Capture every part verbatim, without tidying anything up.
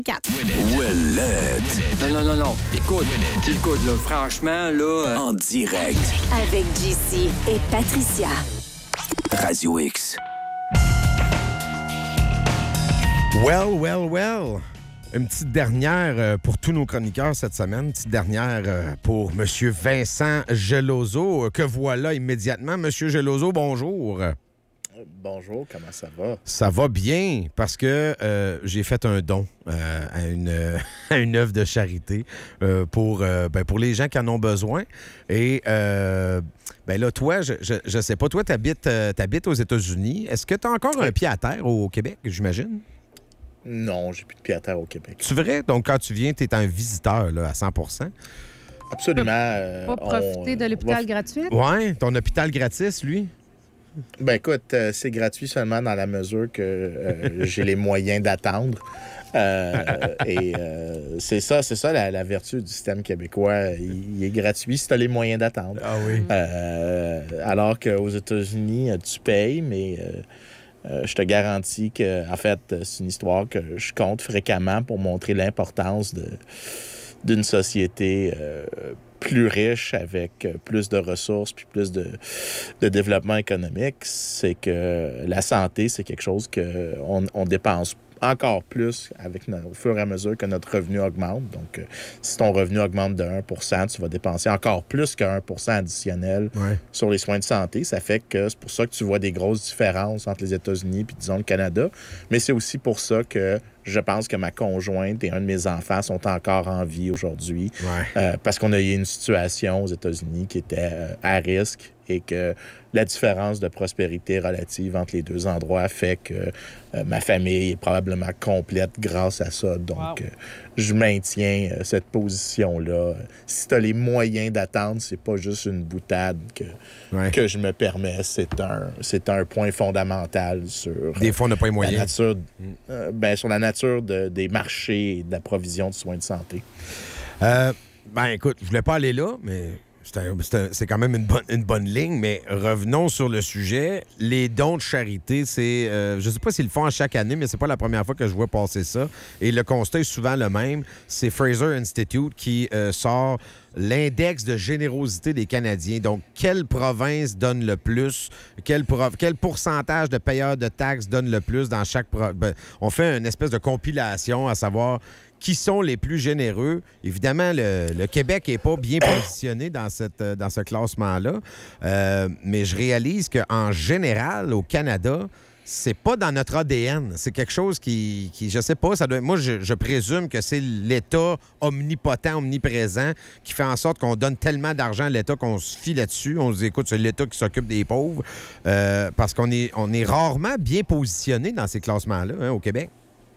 quatre. Ouellette. Non, non, non, non. Écoute, écoute, là, franchement, là... euh, En direct. Avec J C et Patricia. Radio X. Well, well, well. Une petite dernière euh, pour tous nos chroniqueurs cette semaine. Une petite dernière euh, pour M. Vincent Geloso, euh, que voilà immédiatement. M. Geloso, bonjour. Bonjour, comment ça va? Ça va bien parce que euh, j'ai fait un don euh, à, une, euh, à une œuvre de charité euh, pour, euh, ben, pour les gens qui en ont besoin. Et euh, ben là, toi, je, je, je sais pas, toi, tu habites euh, aux États-Unis. Est-ce que tu as encore un pied à terre au Québec, j'imagine? Non, j'ai plus de pied à terre au Québec. C'est vrai? Donc, quand tu viens, tu es un visiteur là, à cent pour cent? Absolument. euh, Pas profiter on, de l'hôpital va- gratuit? Oui, ton hôpital gratis, lui? Ben écoute, euh, c'est gratuit seulement dans la mesure que euh, j'ai les moyens d'attendre. Euh, et euh, c'est ça, c'est ça la, la vertu du système québécois. Il, il est gratuit si tu as les moyens d'attendre. Ah oui. Euh, alors qu'aux États-Unis, euh, tu payes, mais euh, euh, je te garantis que, en fait, c'est une histoire que je compte fréquemment pour montrer l'importance de, d'une société euh, plus riche, avec plus de ressources puis plus de, de développement économique. C'est que la santé, c'est quelque chose qu'on on dépense encore plus avec no- au fur et à mesure que notre revenu augmente. Donc, euh, si ton revenu augmente de un pour cent, tu vas dépenser encore plus que un pour cent additionnel Ouais. sur les soins de santé. Ça fait que c'est pour ça que tu vois des grosses différences entre les États-Unis puis, disons, le Canada. Mais c'est aussi pour ça que je pense que ma conjointe et un de mes enfants sont encore en vie aujourd'hui. Ouais. Euh, parce qu'on a eu une situation aux États-Unis qui était euh, à risque et que la différence de prospérité relative entre les deux endroits fait que euh, ma famille est probablement complète grâce à ça. Donc, Wow. euh, je maintiens euh, cette position-là. Si tu as les moyens d'attendre, c'est pas juste une boutade que, Ouais. que je me permets. C'est un, c'est un point fondamental sur Des fois, on n'a pas les la moyens. nature, euh, ben, sur la nature de- des marchés et de la provision de soins de santé. Euh, ben, écoute, je voulais pas aller là, mais c'est un- c'est un- c'est quand même une bonne, une bonne ligne. Mais revenons sur le sujet. Les dons de charité, c'est... euh, je sais pas s'ils le font à chaque année, mais c'est pas la première fois que je vois passer ça. Et le constat est souvent le même. C'est Fraser Institute qui euh, sort l'index de générosité des Canadiens. Donc, quelle province donne le plus? Quel, pro- quel pourcentage de payeurs de taxes donne le plus dans chaque... pro- ben, on fait une espèce de compilation à savoir qui sont les plus généreux. Évidemment, le, le Québec n'est pas bien positionné dans, cette, euh, dans ce classement-là, Euh, mais je réalise qu'en général, au Canada, c'est pas dans notre A D N. C'est quelque chose qui, qui je sais pas, ça doit, moi, je, je présume que c'est l'État omnipotent, omniprésent, qui fait en sorte qu'on donne tellement d'argent à l'État qu'on se fie là-dessus. On se dit, écoute, c'est l'État qui s'occupe des pauvres, euh, parce qu'on est, on est rarement bien positionné dans ces classements-là, hein, au Québec.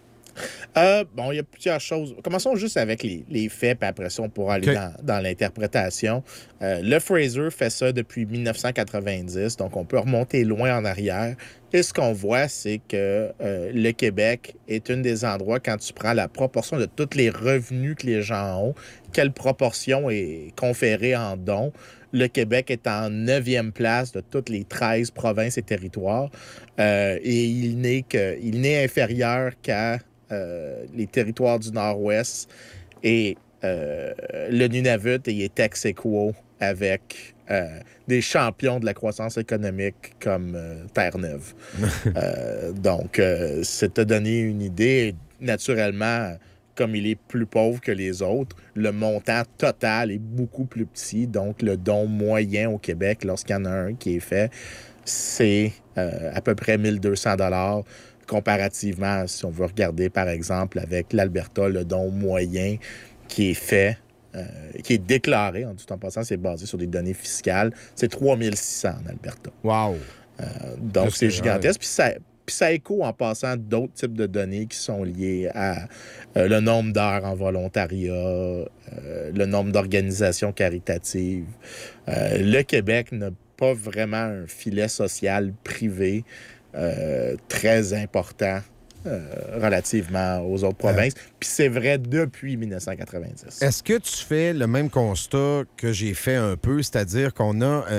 Euh, bon, il y a plusieurs choses. Commençons juste avec les, les faits, puis après ça, on pourra aller OK. dans, dans l'interprétation. Euh, le Fraser fait ça depuis mille neuf cent quatre-vingt-dix, donc on peut remonter loin en arrière. Et ce qu'on voit, c'est que euh, le Québec est un des endroits, quand tu prends la proportion de tous les revenus que les gens ont, quelle proportion est conférée en dons. Le Québec est en neuvième place de toutes les treize provinces et territoires. Euh, et il n'est que, il n'est inférieur qu'à euh, les territoires du Nord-Ouest. Et euh, le Nunavut il est ex aequo avec euh, des champions de la croissance économique comme euh, Terre-Neuve. Euh, donc, euh, c'est te donner une idée. Naturellement, comme il est plus pauvre que les autres, le montant total est beaucoup plus petit. Donc, le don moyen au Québec, lorsqu'il y en a un qui est fait, c'est euh, à peu près mille deux cents dollars comparativement, si on veut regarder, par exemple, avec l'Alberta, le don moyen qui est fait, euh, qui est déclaré, en tout en passant, c'est basé sur des données fiscales, c'est trois mille six cents en Alberta. Wow! Euh, donc, Ça, c'est- c'est gigantesque. Puis ça, puis ça écho en passant d'autres types de données qui sont liées à euh, le nombre d'heures en volontariat, euh, le nombre d'organisations caritatives. Euh, le Québec n'a pas vraiment un filet social privé euh, très important euh, relativement aux autres provinces. Puis c'est vrai depuis mille neuf cent quatre-vingt-dix. Est-ce que tu fais le même constat que j'ai fait un peu, c'est-à-dire qu'on a, euh,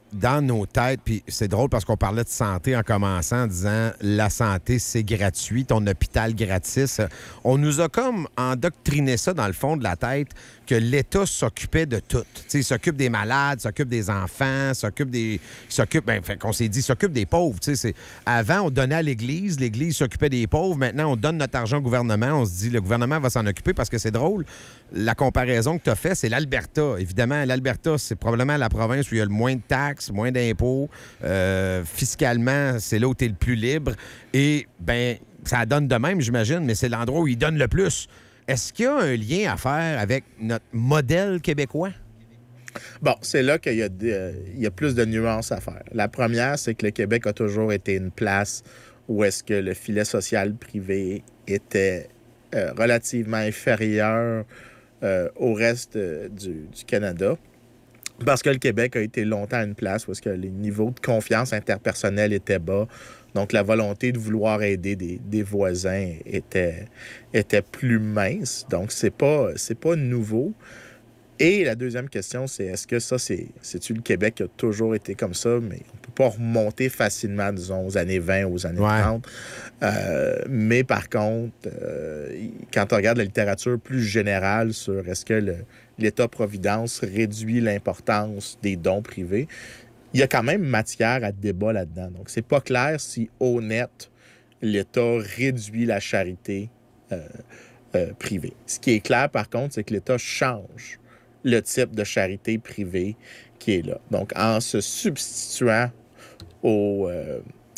dans nos têtes, puis c'est drôle parce qu'on parlait de santé en commençant en disant la santé, c'est gratuit, ton hôpital gratis. On nous a comme endoctriné ça dans le fond de la tête que l'État s'occupait de tout. T'sais, il s'occupe des malades, s'occupe des enfants, s'occupe des. s'occupe. Ben, fait qu'on s'est dit, s'occupe des pauvres. C'est... Avant, on donnait à l'Église, l'Église s'occupait des pauvres. Maintenant, on donne notre argent au gouvernement. On se dit, le gouvernement va s'en occuper parce que c'est drôle. La comparaison que tu as faite, c'est l'Alberta. Évidemment, l'Alberta, c'est probablement la province où il y a le moins de taxes, moins d'impôts. Euh, fiscalement, c'est là où tu es le plus libre. Et, ben ça donne de même, j'imagine, mais c'est l'endroit où ils donnent le plus. Est-ce qu'il y a un lien à faire avec notre modèle québécois? Bon, c'est là qu'il y a, de, euh, il y a plus de nuances à faire. La première, c'est que le Québec a toujours été une place où est-ce que le filet social privé était euh, relativement inférieur euh, au reste euh, du, du Canada. Parce que le Québec a été longtemps une place où est-ce que les niveaux de confiance interpersonnelle étaient bas. Donc, la volonté de vouloir aider des, des voisins était, était plus mince. Donc, c'est pas, c'est pas nouveau. Et la deuxième question, c'est est-ce que ça, c'est, c'est-tu le Québec qui a toujours été comme ça, mais on peut pas remonter facilement, disons, aux années vingt, aux années ouais. trente. Euh, mais par contre, euh, quand on regarde la littérature plus générale sur est-ce que le, l'État-providence réduit l'importance des dons privés, il y a quand même matière à débat là-dedans. Donc, c'est pas clair si, honnête, l'État réduit la charité euh, euh, privée. Ce qui est clair, par contre, c'est que l'État change le type de charité privée qui est là. Donc, en se substituant au... Euh,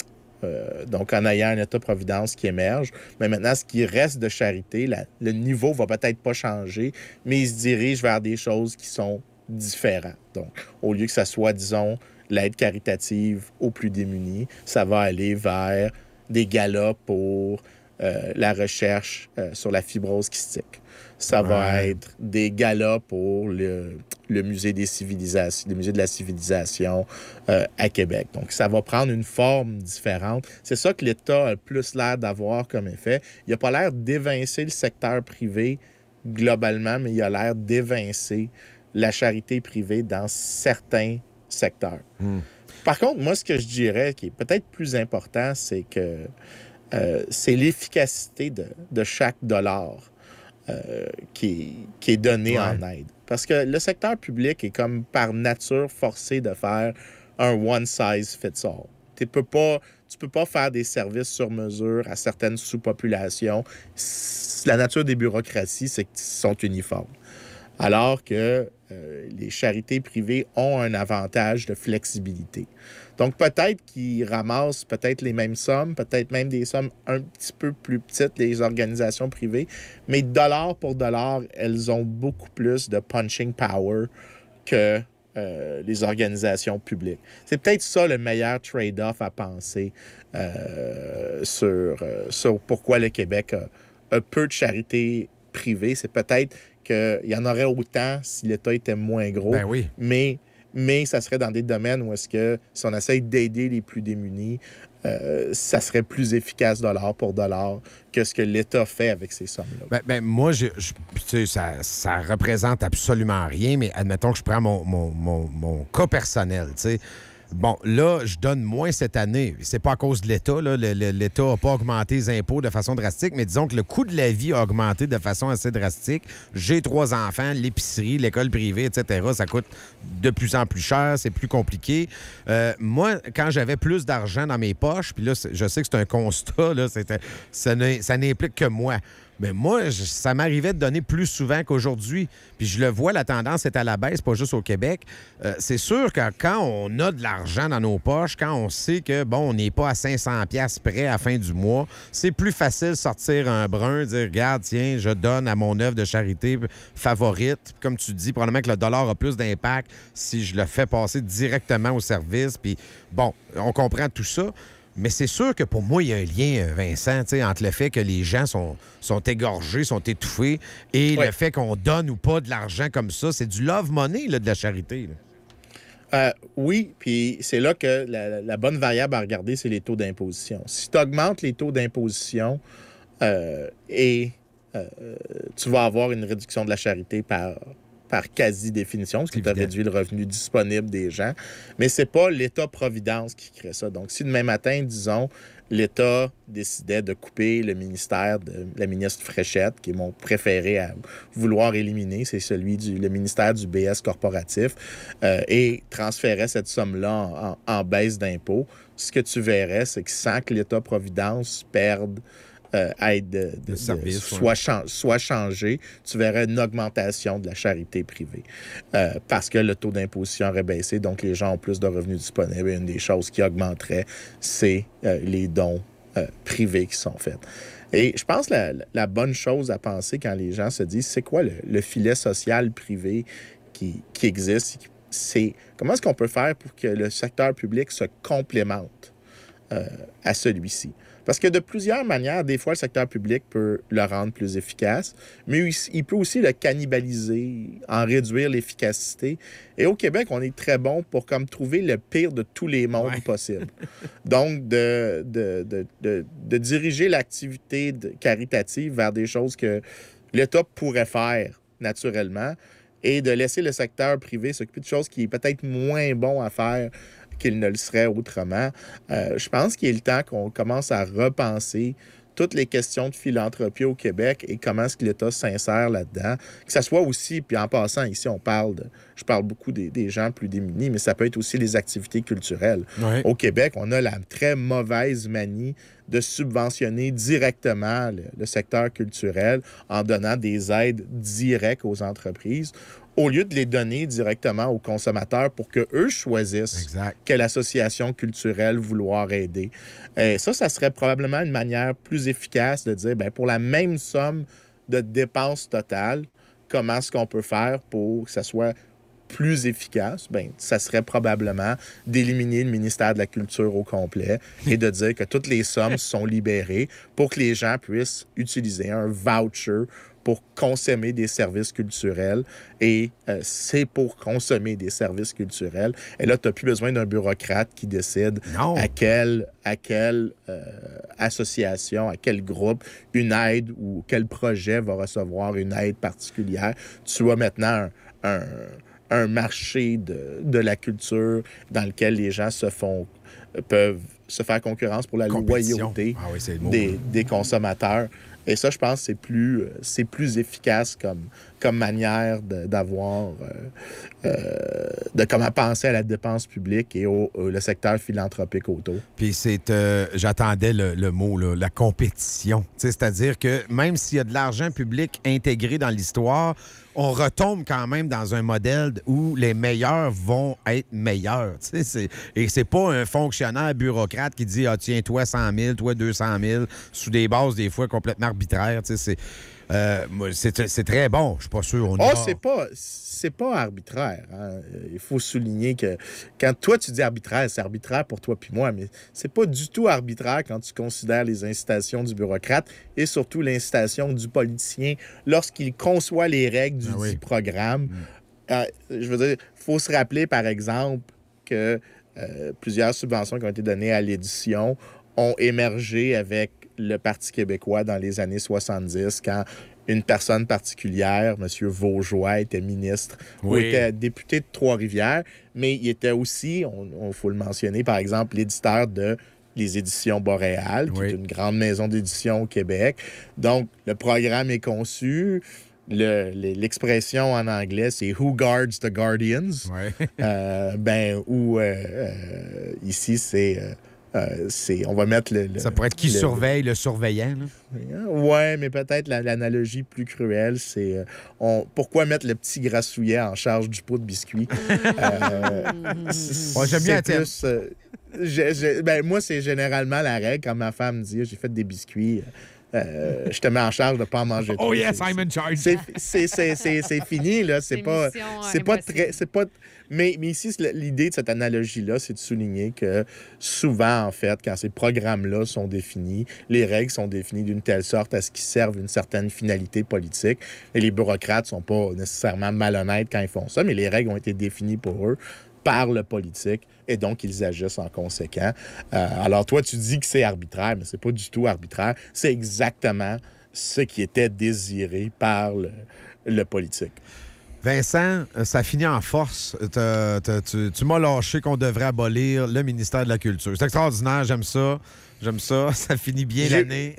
euh, donc, en ayant un État-providence qui émerge, mais maintenant, ce qui reste de charité, la, le niveau va peut-être pas changer, mais il se dirige vers des choses qui sont différentes. Donc, au lieu que ça soit, disons, l'aide caritative aux plus démunis, ça va aller vers des galas pour euh, la recherche euh, sur la fibrose kystique. Ça ouais. va être des galas pour le, le musée des civilisations, le musée de la civilisation euh, à Québec. Donc, ça va prendre une forme différente. C'est ça que l'État a plus l'air d'avoir comme effet. Il n'a pas l'air d'évincer le secteur privé globalement, mais il a l'air d'évincer la charité privée dans certains secteurs. Mm. Par contre, moi, ce que je dirais qui est peut-être plus important, c'est que euh, c'est l'efficacité de, de chaque dollar euh, qui, qui est donné ouais. en aide. Parce que le secteur public est comme par nature forcé de faire un one size fits all. Tu peux pas, tu peux pas faire des services sur mesure à certaines sous-populations. La nature des bureaucraties, c'est qu'ils sont uniformes. Alors que euh, les charités privées ont un avantage de flexibilité. Donc, peut-être qu'ils ramassent peut-être les mêmes sommes, peut-être même des sommes un petit peu plus petites, les organisations privées, mais dollar pour dollar, elles ont beaucoup plus de punching power que euh, les organisations publiques. C'est peut-être ça le meilleur trade-off à penser euh, sur, euh, sur pourquoi le Québec a, a peu de charités privées. C'est peut-être qu'il y en aurait autant si l'État était moins gros. Ben oui. Mais, mais ça serait dans des domaines où est-ce que si on essaye d'aider les plus démunis, euh, ça serait plus efficace dollar pour dollar que ce que l'État fait avec ces sommes-là. Ben, ben moi, je, je, tu sais, ça, ça représente absolument rien, mais admettons que je prends mon, mon, mon, mon cas personnel, tu sais. Bon, là, je donne moins cette année. C'est pas à cause de l'État. Là. Le, le, L'État n'a pas augmenté les impôts de façon drastique, mais disons que le coût de la vie a augmenté de façon assez drastique. J'ai trois enfants, l'épicerie, l'école privée, et cetera. Ça coûte de plus en plus cher, c'est plus compliqué. Euh, moi, quand j'avais plus d'argent dans mes poches, puis là, je sais que c'est un constat, là, c'était, ça, ça n'implique que moi. Mais moi, je, ça m'arrivait de donner plus souvent qu'aujourd'hui. Puis je le vois, la tendance est à la baisse, pas juste au Québec. Euh, c'est sûr que quand on a de l'argent dans nos poches, quand on sait que, bon, on n'est pas à cinq cents piastres près à la fin du mois, c'est plus facile de sortir un brun, dire, regarde, tiens, je donne à mon œuvre de charité favorite. Comme tu dis, probablement que le dollar a plus d'impact si je le fais passer directement au service. Puis bon, on comprend tout ça. Mais c'est sûr que pour moi, il y a un lien, Vincent, entre le fait que les gens sont, sont égorgés, sont étouffés, et oui. le fait qu'on donne ou pas de l'argent comme ça. C'est du love money, là, de la charité. Euh, oui, puis c'est là que la, la bonne variable à regarder, c'est les taux d'imposition. Si tu augmentes les taux d'imposition euh, et euh, tu vas avoir une réduction de la charité par, par quasi-définition, parce que tu as réduit le revenu disponible des gens. Mais c'est pas l'État-providence qui crée ça. Donc, si demain matin, disons, l'État décidait de couper le ministère de la ministre Fréchette, qui est mon préféré à vouloir éliminer, c'est celui du le ministère du B S corporatif, euh, et transférait cette somme-là en, en, en baisse d'impôts, ce que tu verrais, c'est que sans que l'État-providence perde Euh, aide de, de, de service, de, soit, ouais. cha- soit changé, tu verrais une augmentation de la charité privée. Euh, parce que le taux d'imposition aurait baissé, donc les gens ont plus de revenus disponibles. Et une des choses qui augmenterait, c'est euh, les dons euh, privés qui sont faits. Et je pense que la, la bonne chose à penser quand les gens se disent, c'est quoi le, le filet social privé qui, qui existe? C'est comment est-ce qu'on peut faire pour que le secteur public se complémente euh, à celui-ci? Parce que de plusieurs manières, des fois, le secteur public peut le rendre plus efficace, mais il peut aussi le cannibaliser, en réduire l'efficacité. Et au Québec, on est très bon pour comme trouver le pire de tous les mondes ouais. possibles. Donc, de, de, de, de, de diriger l'activité de, caritative vers des choses que l'État pourrait faire naturellement et de laisser le secteur privé s'occuper de choses qui est peut-être moins bon à faire qu'il ne le serait autrement. Euh, je pense qu'il est le temps qu'on commence à repenser toutes les questions de philanthropie au Québec et comment est-ce que l'État s'insère là-dedans. Que ça soit aussi, puis en passant, ici, on parle de... Je parle beaucoup des, des gens plus démunis, mais ça peut être aussi les activités culturelles. Ouais. Au Québec, on a la très mauvaise manie de subventionner directement le, le secteur culturel en donnant des aides directes aux entreprises, au lieu de les donner directement aux consommateurs pour qu'eux choisissent exact. Quelle association culturelle vouloir aider. Et ça, ça serait probablement une manière plus efficace de dire, bien, pour la même somme de dépenses totales, comment est-ce qu'on peut faire pour que ça soit plus efficace? Bien, ça serait probablement d'éliminer le ministère de la Culture au complet et de dire que toutes les sommes sont libérées pour que les gens puissent utiliser un voucher pour consommer des services culturels. Et euh, c'est pour consommer des services culturels. Et là, tu n'as plus besoin d'un bureaucrate qui décide non. à quelle, à quelle euh, association, à quel groupe, une aide ou quel projet va recevoir une aide particulière. Tu as maintenant un, un, un marché de, de la culture dans lequel les gens se font, peuvent se faire concurrence pour la loyauté ah oui, c'est le mot, des, des consommateurs. Et ça, je pense que c'est plus, c'est plus efficace comme, comme manière de, d'avoir, euh, euh, de comment penser à la dépense publique et au, au le secteur philanthropique autour. Puis c'est, euh, j'attendais le, le mot, là, la compétition. T'sais, c'est-à-dire que même s'il y a de l'argent public intégré dans l'histoire, on retombe quand même dans un modèle où les meilleurs vont être meilleurs. C'est, et c'est pas un fonctionnaire bureaucrate qui dit « Ah, tiens, toi cent mille, toi deux cent mille », sous des bases des fois complètement arbitraires. C'est, euh, c'est, c'est très bon, je suis pas sûr. On oh, c'est pas, c'est pas arbitraire. Hein. Il faut souligner que quand toi, tu dis arbitraire, c'est arbitraire pour toi puis moi, mais c'est pas du tout arbitraire quand tu considères les incitations du bureaucrate et surtout l'incitation du politicien lorsqu'il conçoit les règles du ah oui. dit programme. Mm. Euh, je veux dire, il faut se rappeler, par exemple, que euh, plusieurs subventions qui ont été données à l'édition ont émergé avec le Parti québécois dans les années soixante-dix, quand une personne particulière, M. Vaugeois, était ministre oui. ou était député de Trois-Rivières, mais il était aussi, il faut le mentionner, par exemple, l'éditeur de les Éditions Boréales, qui oui. est une grande maison d'édition au Québec. Donc, le programme est conçu. Le, l'expression en anglais, c'est « Who guards the guardians? Ouais. » euh, Ben, ou euh, euh, ici, c'est... Euh, Euh, c'est, on va mettre le, le... Ça pourrait être qui le, surveille le surveillant. Oui, mais peut-être la, l'analogie plus cruelle, c'est euh, on, pourquoi mettre le petit grassouillet en charge du pot de biscuits? euh, ouais, j'aime bien plus, euh, j'ai, j'ai, ben, moi, c'est généralement la règle. Quand ma femme me dit « J'ai fait des biscuits », Euh, je te mets en charge de ne pas en manger trop. Oh yes, c'est, I'm in charge. C'est, c'est, c'est, c'est, c'est fini, là. C'est, c'est pas, mission, c'est pas très... C'est pas, mais, mais ici, l'idée de cette analogie-là, c'est de souligner que souvent, en fait, quand ces programmes-là sont définis, les règles sont définies d'une telle sorte à ce qu'ils servent une certaine finalité politique. Et les bureaucrates sont pas nécessairement malhonnêtes quand ils font ça, mais les règles ont été définies pour eux par le politique, et donc ils agissent en conséquent. Euh, alors toi, tu dis que c'est arbitraire, mais c'est pas du tout arbitraire. C'est exactement ce qui était désiré par le, le politique. Vincent, ça finit en force. T'as- t'as- tu tu m'as lâché qu'on devrait abolir le ministère de la Culture. C'est extraordinaire, j'aime ça. J'aime ça. Ça finit bien J'ai- l'année.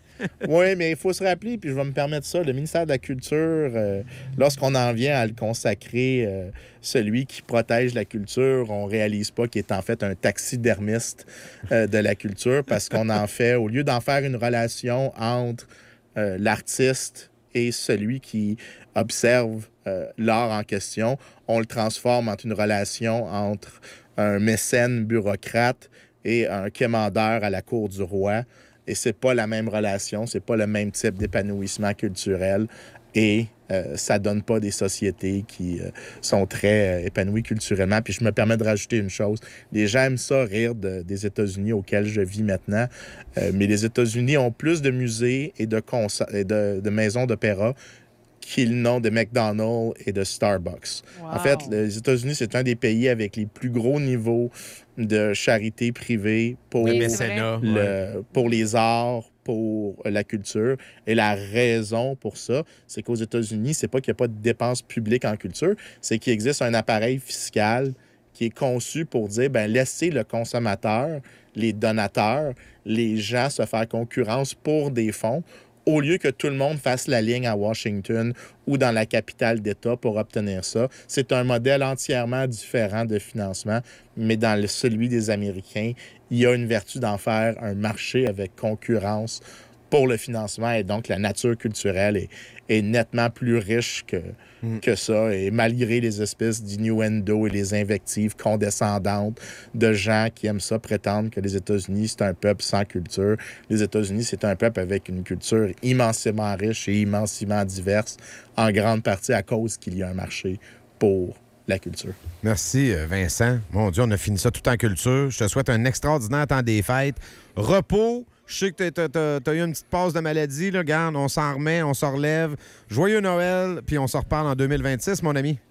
Oui, mais il faut se rappeler, puis je vais me permettre ça, le ministère de la Culture, euh, lorsqu'on en vient à le consacrer, euh, celui qui protège la culture, on réalise pas qu'il est en fait un taxidermiste euh, de la culture, parce qu'on en fait, au lieu d'en faire une relation entre euh, l'artiste et celui qui observe euh, l'art en question, on le transforme en une relation entre un mécène bureaucrate et un quémandeur à la cour du roi. Et c'est pas la même relation, c'est pas le même type d'épanouissement culturel. Et euh, ça donne pas des sociétés qui euh, sont très euh, épanouies culturellement. Puis je me permets de rajouter une chose. Les gens aiment ça rire de- des États-Unis auxquels je vis maintenant. Euh, mais les États-Unis ont plus de musées et de, concer- et de, de maisons d'opéra qu'ils n'ont de McDonald's et de Starbucks. Wow. En fait, les États-Unis, c'est un des pays avec les plus gros niveaux de charité privée pour, Oui, Le c'est mécénat. le- ouais. pour les arts, pour la culture. Et la raison pour ça, c'est qu'aux États-Unis, c'est pas qu'il n'y a pas de dépenses publiques en culture, c'est qu'il existe un appareil fiscal qui est conçu pour dire, ben laissez le consommateur, les donateurs, les gens se faire concurrence pour des fonds, au lieu que tout le monde fasse la ligne à Washington ou dans la capitale d'État pour obtenir ça. C'est un modèle entièrement différent de financement, mais dans le- celui des Américains, il y a une vertu d'en faire un marché avec concurrence pour le financement, et donc la nature culturelle est, est nettement plus riche que, que ça. Et malgré les espèces d'innuendo et les invectives condescendantes de gens qui aiment ça prétendre que les États-Unis, c'est un peuple sans culture. Les États-Unis, c'est un peuple avec une culture immensément riche et immensément diverse, en grande partie à cause qu'il y a un marché pour la culture. Merci, euh, Vincent. Mon Dieu, on a fini ça tout en culture. Je te souhaite un extraordinaire temps des fêtes. Repos. Je sais que tu as eu une petite pause de maladie. Là. Regarde, on s'en remet, on s'en relève. Joyeux Noël, puis on se reparle en deux mille vingt-six, mon ami.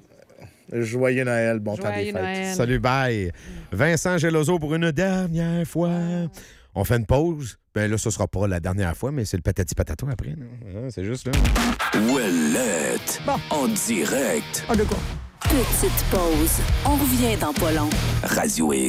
Joyeux Noël, bon temps des Joyeux fêtes. Noël. Salut, bye. Vincent Geloso pour une dernière fois. On fait une pause. Ben là, ce sera pas la dernière fois, mais c'est le patati patata après. non? Hein, C'est juste là. Ouellette. En direct. Petite pause. On revient dans pas long. Radio X.